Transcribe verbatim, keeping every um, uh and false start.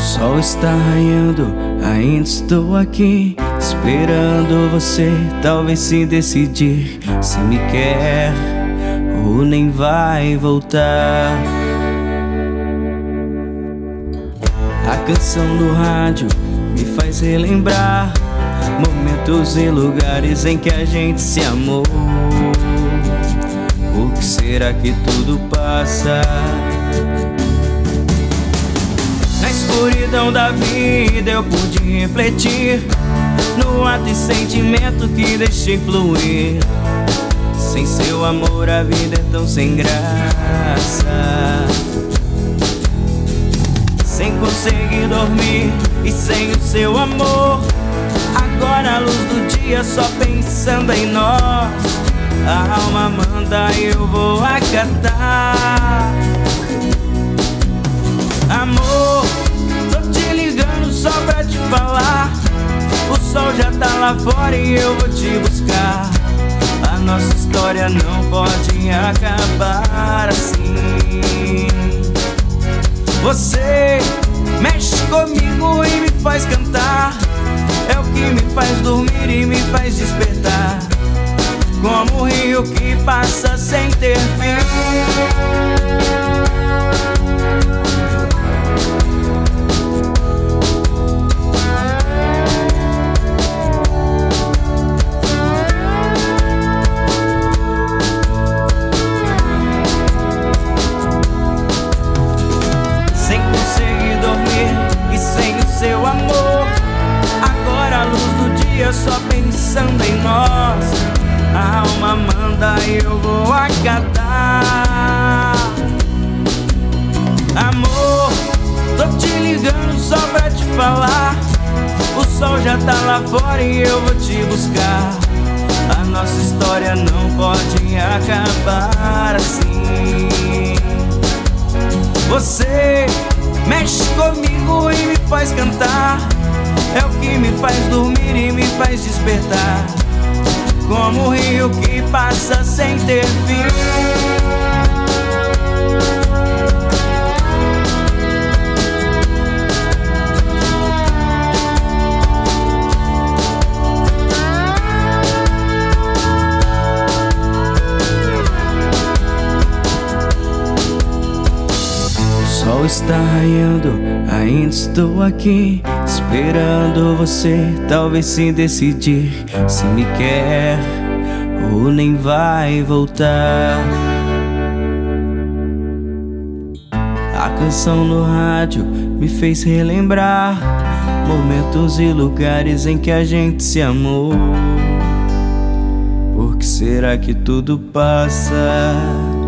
sol está raiando, ainda estou aqui esperando você talvez se decidir se me quer ou nem vai voltar. A canção do rádio me faz relembrar momentos e lugares em que a gente se amou. Por que será que tudo passa? Na escuridão da vida eu pude refletir no ato e sentimento que deixei fluir. Sem seu amor a vida é tão sem graça. Sem conseguir dormir e sem o seu amor, agora a luz do dia só pensando em nós. A alma manda e eu vou acatar. Amor, tô te ligando só pra te falar, o sol já tá lá fora e eu vou te buscar. A nossa história não pode acabar assim. Você mexe comigo e me faz cantar, é o que me faz dormir e me faz despertar, como um rio que passa sem ter fim. Seu amor, agora a luz do dia só pensando em nós. A alma manda e eu vou acatar. Amor, tô te ligando só pra te falar, o sol já tá lá fora e eu vou te buscar. A nossa história não pode acabar assim. Você mexe comigo e me faz cantar, é o que me faz dormir e me faz despertar, como um rio que passa sem ter fim. O sol está raiando, ainda estou aqui esperando você talvez se decidir se me quer ou nem vai voltar. A canção no rádio me fez relembrar momentos e lugares em que a gente se amou. Por que será que tudo passa?